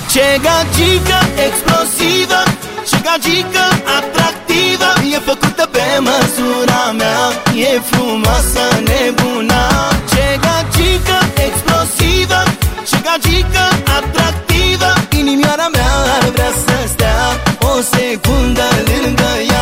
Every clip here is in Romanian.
Ce gagică explosivă, ce gagică atractivă, e făcută pe măsura mea, e frumoasă nebuna. Ce gagică explosivă, ce gagică atractivă, inimioara mea ar vrea să stea o secundă lângă ea.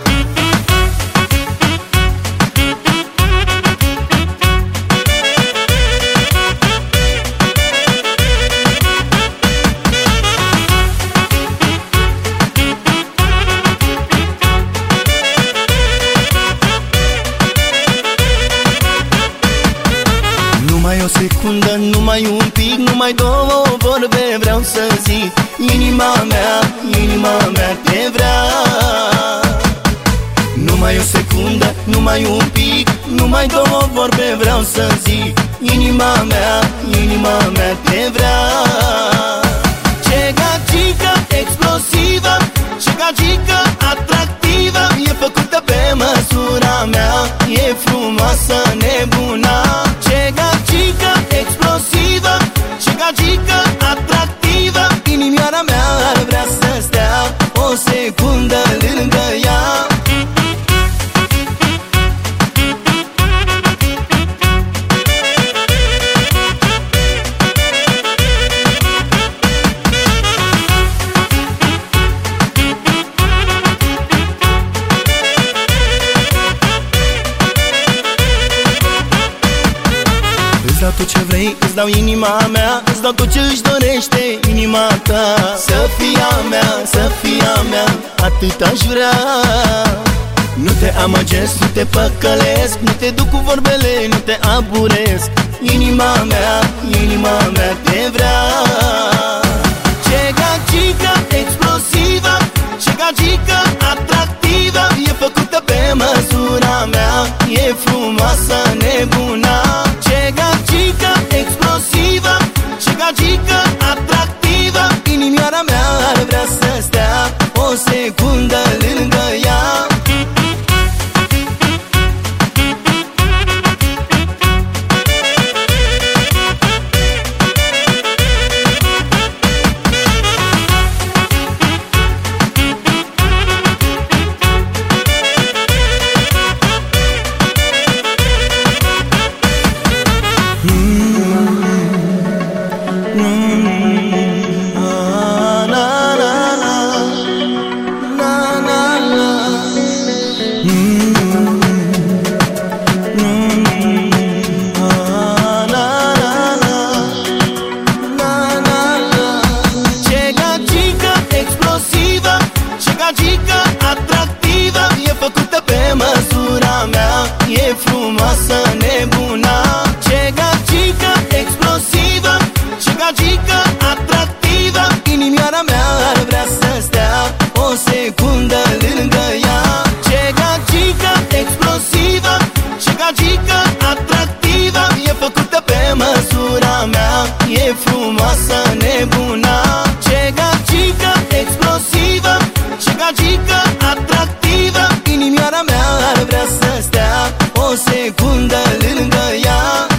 Numai o secundă, numai un pic, numai două vorbe vreau să zic. Inima mea te vrea. Numai o secundă, numai un pic, numai două vorbe vreau să zic. Inima mea te vrea. Ce gagică explosivă, ce gagică atractivă, e făcută pe măsura mea, e frumoasă nebuna. Ce gagică explosivă, ce gagică atractivă, inimioara mea ar vrea să stea o secundă lângă ea. Îți dau tot ce vrei, îți dau inima mea, îți dau tot ce își dorește inima ta. Să fii a mea, atât aș vrea. Nu te amăgesc, nu te păcălesc, nu te duc cu vorbele, nu te aburesc. Inima mea te vrea. Ce gagică explosivă, ce gagică atractivă, e făcută pe măsura mea, e frumoasă nebuna. Ce gagică explosivă, ce gagică atractivă, inimioara mea ar vrea să stea o secundă lângă ea. Atractivă, e făcută pe măsura mea, e frumoasă nebuna. Ce gagică explosivă, ce gagică atractivă, inimioara mea ar vrea să stea o secundă lângă ea. Ce gagică explosivă, ce gagică atractivă, e făcută pe măsura mea, e frumoasă nebuna. Ce gagică explosivă, ce gagică atractivă, inimioara mea ar vrea să stea o secundă lângă ea.